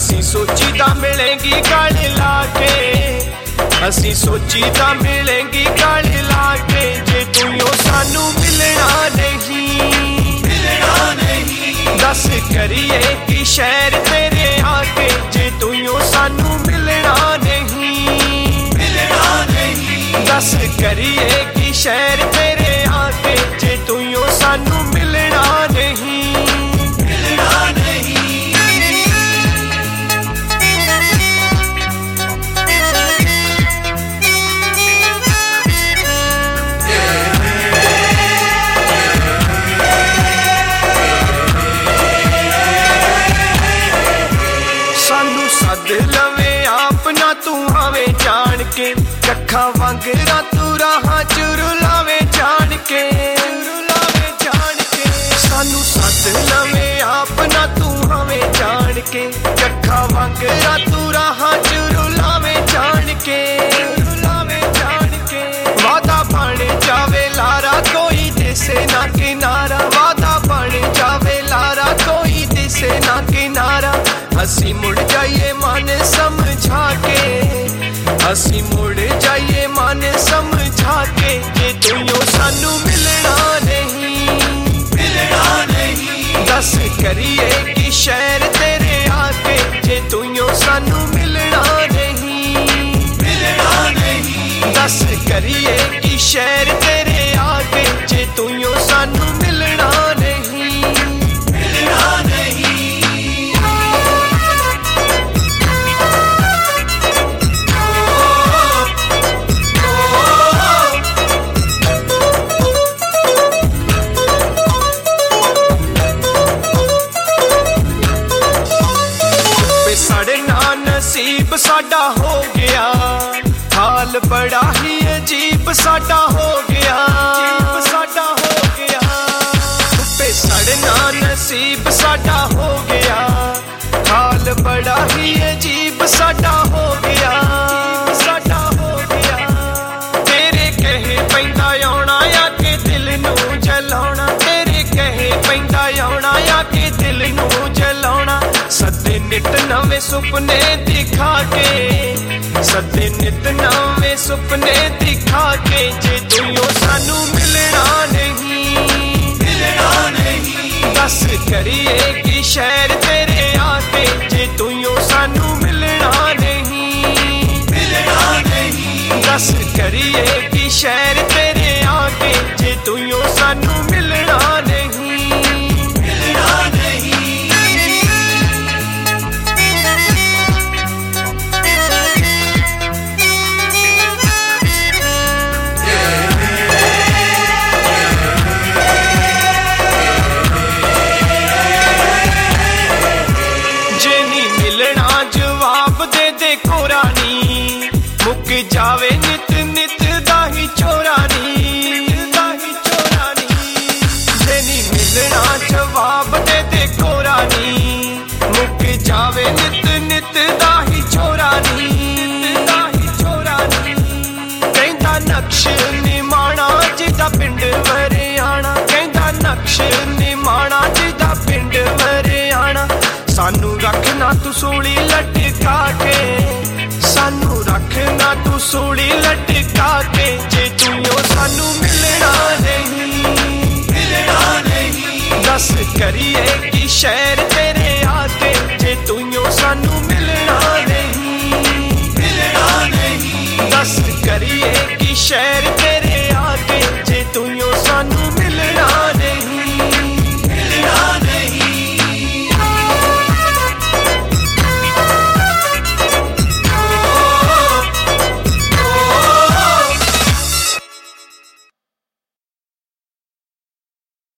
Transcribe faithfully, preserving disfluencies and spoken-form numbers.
असी सोची दा मिलेंगी गल लाके, असी सोची दा मिलेंगी गल लाके, जे तू यो सानू मिलना नहीं, मिलना नहीं। दस करिए कि शहर तेरे आके, जे तू यो सानू मिलना नहीं, मिलना नहीं। दस करिए कि शहर तेरे आके, जे तू यो सानू मिलना नहीं, मिलना नहीं। सानू सद लवे अपना तू आवे जान के, कखा वांगरा तू राह चुर लावे जान के, लावे जान के। सानू सद लवे अपना तू आवे जान के, कखा वांगरा तू राह चुर लावे जान के, लावे जान के। वादा बन जावे लारा कोई दिसे ना किनारा, वादा बन जावे लारा कोई दिसे ना किनारा। असी मुड़ जाइए मन समझा के, असी मुड़ जाइए मन समझा के, जे तू यो सानू मिलना नहीं, मिलना नहीं। दस करिए कि शहर तेरे आके, जे तू यो सानू मिलना नहीं, मिलना नहीं। दस करिए कि शहर तेरे आके, जे तू यो सानू मिलना नहीं, मिलना नहीं। नसीब साडा हो गया, हाल बड़ा ही अजीब साडा हो गया, अजीब साडा हो गया। पे सड़ना नसीब साडा हो गया, हाल बड़ा ही अजीब साडा हो गया, साडा हो गया। तेरे कहे पैंदा आउणा या के दिल नू जलाउणा, तेरे कहे पैंदा आउणा या के दिल नू जलाउणा। सदे नित नवे सुपने दिखा के, सदे नित नवे सुपने दिखा के, जे तू यो सानू मिलना नहीं, मिलना नहीं। दस करिए कि शहर तेरे आके, जे तू यो सानू मिलना नहीं, मिलना नहीं। दस करिए कि शहर तेरे आके, जे तू यो सानू मिलना नहीं, मिलना नहीं। मुक जावे नित नित दाही चोरानी, दाही चोरानी। जे नी मिलना जवाब दे दे कोरानी, मुक जावे नित नित दाही चोरानी, दाही चोरानी। कहंदा नक्श निमाणा जिदा पिंड वरियाणा, कहंदा नक्श निमाणा जिदा पिंड वरियाणा। सानू रखना तू सूली लटका के, सानू रखना तू सूली लटका के, जे तू यो सानू मिलना नहीं, मिलना नहीं। दस करिए कि शहर तेरे आके, जे तू यो सानू मिलना नहीं, मिलना नहीं। दस करिए कि शहर